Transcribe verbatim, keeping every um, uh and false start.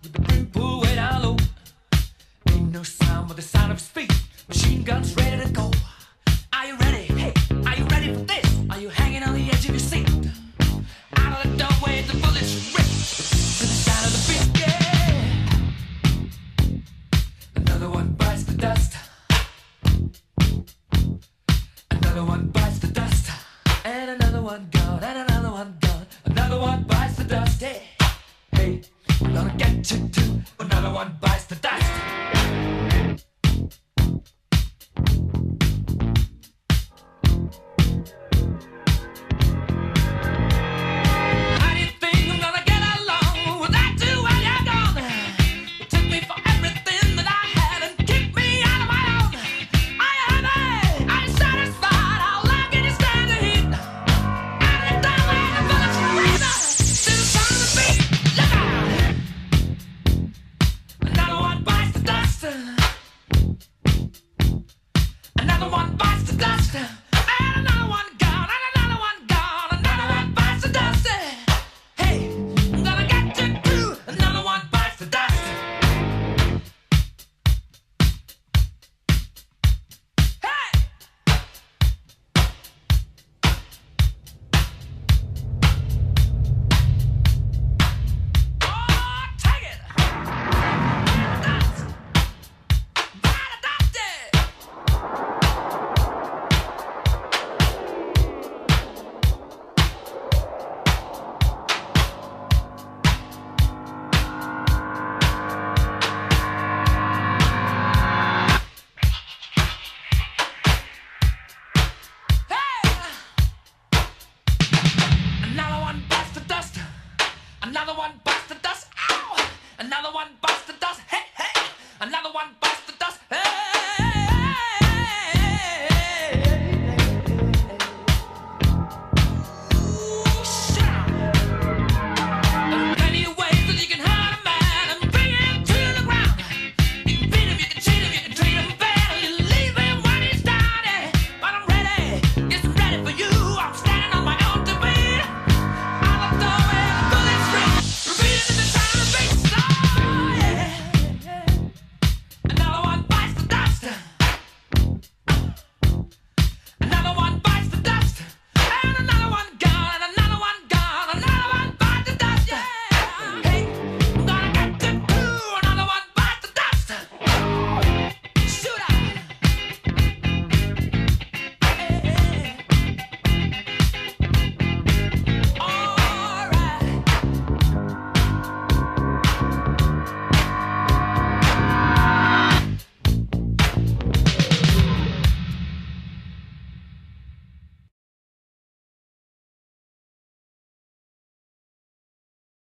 with the brim pulled way down low. Ain't no sound but the sound of speed. Machine guns ready to go. Are you ready? Hey, are you ready for this? Are you hanging on the edge of your seat? Out of the doorway, the bullets rip to the sound of the beat. Yeah. Another one bites the dust. Another one bites the dust. And another one gone. And another one gone. Another one bites the dust. Hey, hey, I'm gonna get you too. Another one bites the dust. Another one bites the dust, and another one gone, and another one gone, another one bites the dust. Hey, I'm gonna get you too. Another one bites the dust. Hey! Oh, take it! Dust! Bite the dust, yeah! Another one bites the dust. Another one bites the dust. Ow! Another one bites the dust. Hey, hey! Another one bites the dust. Hey!